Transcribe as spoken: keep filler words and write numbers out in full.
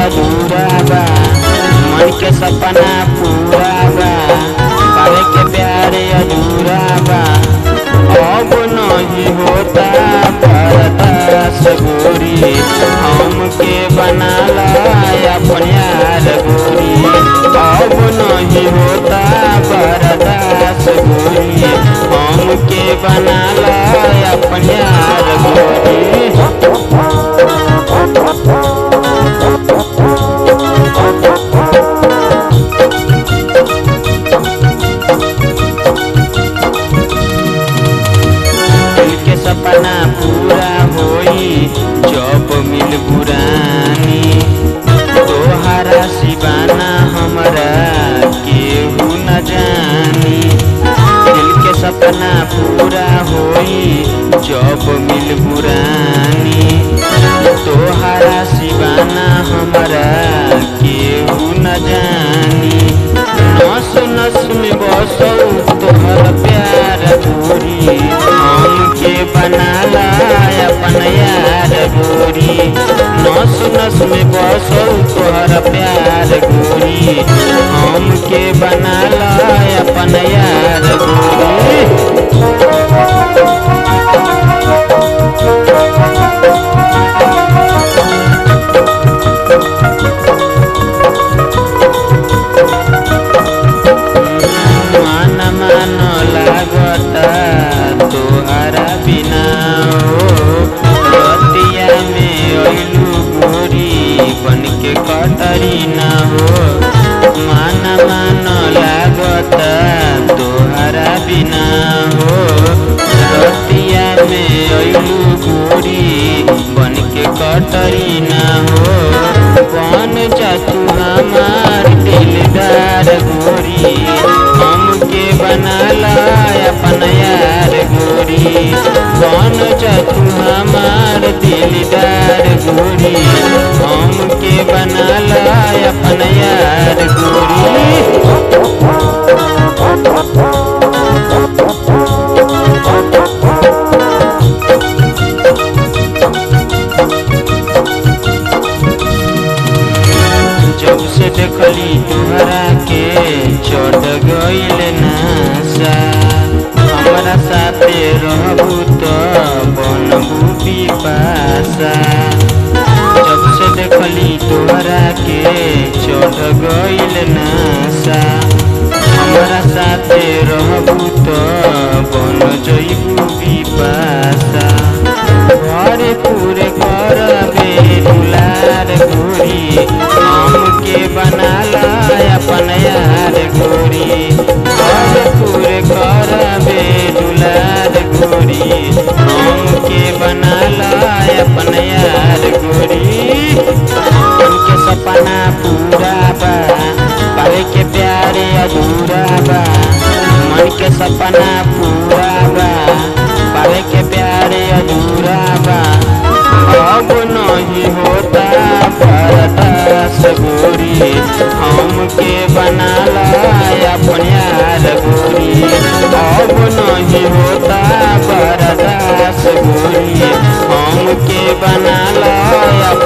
अधूरा बा, मन के सपना पूरा बा, पावे के प्यार अधूरा बा। अब नहीं होता बर्दाश्त गोरी, हमके बना ला अपन यार गोरी। अब नहीं होता बर्दाश्त गोरी, हमके बना ला अपन यार गोरी। सपना पूरा होई जब मिल बुरानी, तोहरा सिवाना हमरा केहू न जानी। दिल के सपना पूरा होई जब मिल बुरानी, तोहरा सिवाना हमरा केहू न जानी। नस नस में बसौ तोहर प्यार गोरी, हमके बना ला अपन यार गोरी। नस नस में बसौ तोहर प्यार गोरी, हमके बना ला अपन यार गोरी। तोहरा बिना हो रतिया में अइलू गोरी, बन के कटरी ना हो। मान मान लागता तोहरा बिना हो रतिया में अइलू गोरी, बन के कटरी ना हो। कौन जा तू हमार दिलदार गोरी, हमके बना ला अपन यार गोरी। कौन जा तू हमार दिलदार गोरी, हमके बना ला अपन यार गोरी। जब से देखली तोहरा के चढ़ गइल नासा, हमरा साथे रहबू तो बनबू पिपासा। जब से देखली तोहरा के चढ़ गइल नासा, हमरा साथे रहबू तो बन जइबू पिपासा। घरे पूरे करबे दुलार गोरी, हमके बना ला अपन यार गोरी। घरे पूरे करबे दुलार गोरी, हमके बना ला अपन यार गोरी। उनके सपना पूरा बा, पावे के प्यार अधूरा बा, मन के सपना पूरा बा, पावे के प्यार अधूरा बा। अब नहीं होता बर्दाश्त गोरी, हमके बना ला अपन यार गोरी। अब नहीं होता बर्दाश्त गोरी, हमके बना ला।